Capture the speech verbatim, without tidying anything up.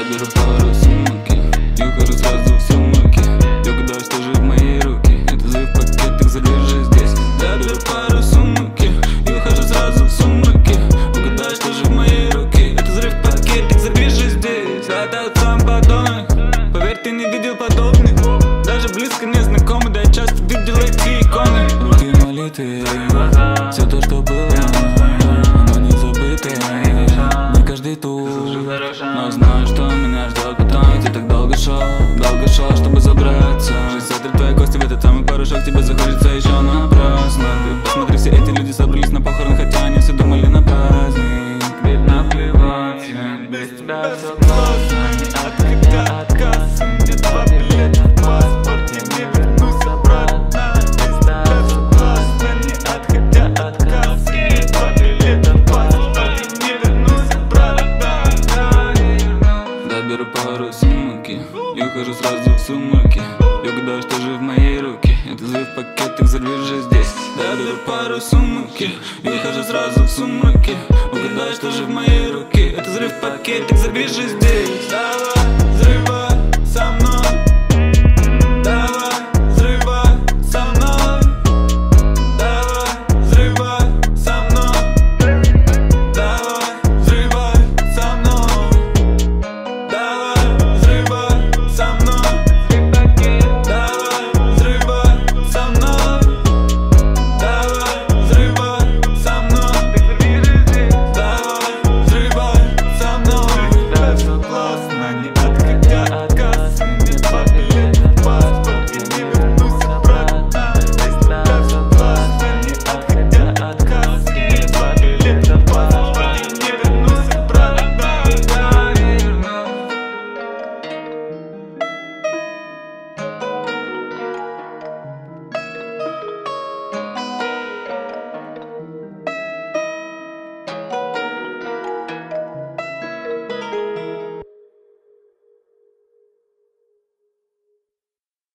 беру пару сумки и ухожу сразу в сумраке. Я угадаю, что же в моей руке. Это взрыв пакетик, задержи здесь. Я беру пару сумки и ухожу сразу в сумраке. Угадай, что же в моей руке. Это взрыв пакетик, задержи здесь. Я тот сам подонок, поверь, ты не видел подобных. Даже близко не знакомый, да я часто видел эти иконы. Руки молитвы, все то, что было, оно не забытое. Не каждый тур, но знаю, что меня ждет потом. Ведь я так долго шел, долго шел, чтобы забраться. Жизнь сотрет твои кости в этот самый порошок. Тебе захочется еще напрасно. Ты посмотри, все эти люди собрались на похорон, хотя они все думали на праздник. Ведь наплевать, без тебя все классно. Не отходя от кассы, мне два билета в паспорте, не вернусь обратно. Без тебя все классно, не отходя от кассы, мне два билета в паспорте, не вернусь обратно. Да, беру пару сумки и ухожу сразу в сумраке. Я угадаю, что же в моей руке. Это взрыв пакетик, взорви же здесь. Да, беру пару сумки и ухожу сразу в сумраке. Угадай, что же в моей руке. Это взрыв пакетик, взорви же здесь.